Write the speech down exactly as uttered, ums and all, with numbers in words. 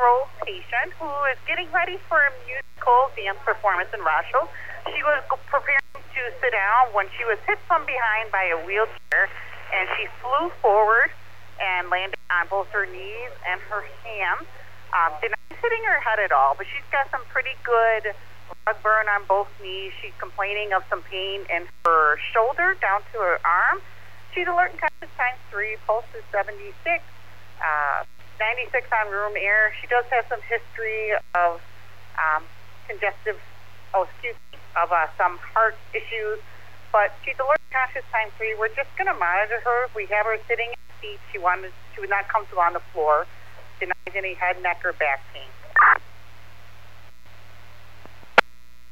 eighteen-year-old patient who is getting ready for a musical dance performance in Rochelle. She was preparing to sit down when she was hit from behind by a wheelchair, and she flew forward and landed on both her knees and her hands. Um, did not hitting her head at all, but she's got some pretty good rug burn on both knees. She's complaining of some pain in her shoulder down to her arm. She's alert and conscious times three, pulse is seventy-six, uh, ninety-six on room air. She does have some history of um, congestive, oh, excuse me, of uh, some heart issues, but she's alert and conscious times three. We're just going to monitor her. We have her sitting in the seat. She wanted, she was not comfortable on the floor. Denies any head, neck, or back pain.